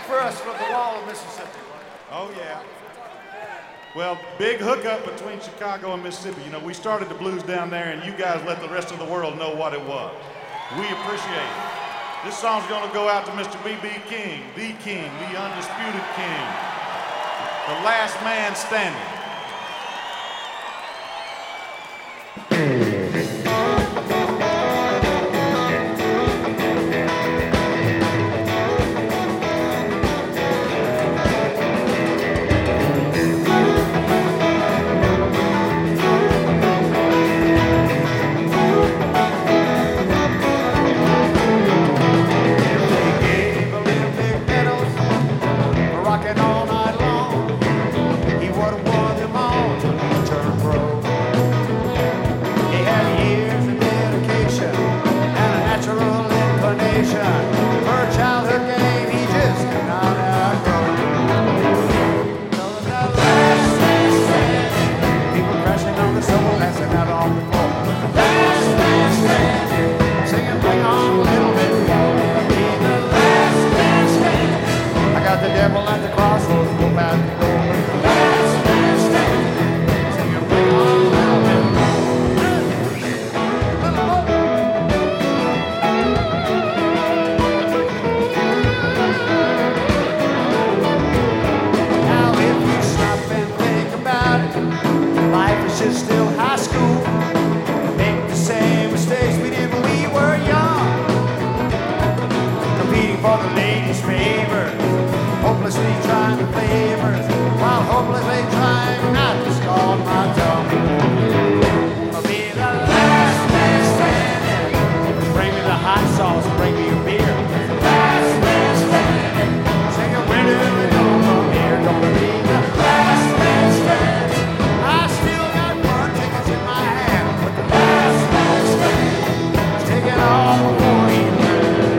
for us from the wall of Mississippi. Oh, yeah. Well, big hookup between Chicago and Mississippi. You know, we started the blues down there, and you guys let the rest of the world know what it was. We appreciate it. This song's gonna go out to Mr. B.B. King, the undisputed king, the last man standing. All night long, he would have won them all till he turned pro. He had years of dedication and a natural inclination for a childhood game he just could not outgrow. So that last man standing, people crashing on the soul, passing out on the floor. Last man standing, singing "Bring on a little bit more." Be the last man standing. I got the devil at the crossroads, go back and go. Last man standing, singing "Bring on a little bit more." Now if you stop and think about it, life is just still high school. Make the same mistakes we did when we were young, competing for the ladies' favor, hopelessly trying to favors, while hopelessly trying not to scald my tongue. I'll be the last man standing. Bring me the hot sauce, bring me a beer. Last man standing. Sing it, where do we go from here? Gonna be the last man standing. I still got one tickets in my hand, but the last man standing is taking all before he learns.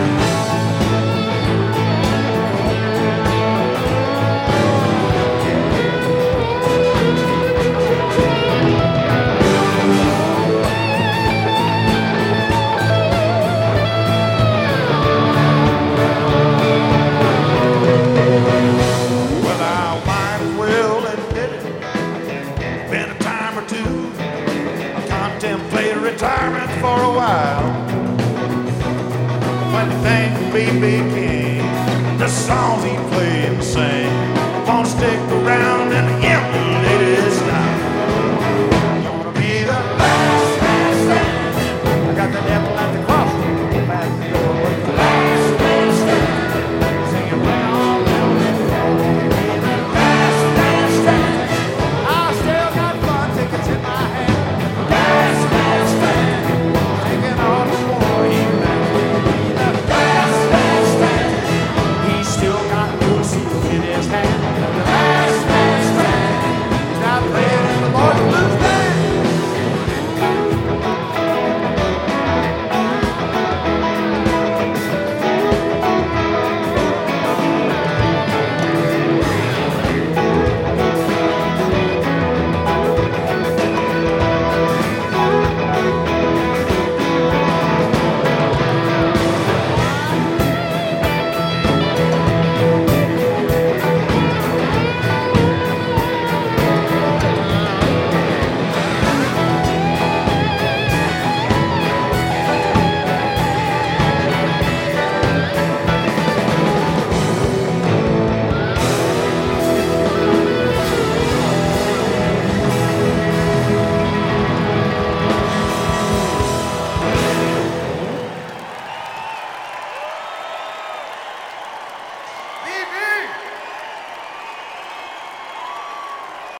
Well, I might as well admit it. Been a time or two. I contemplated retirement for a while. When you think of B.B. King, the songs he played and sang, won't stick around and emulate it.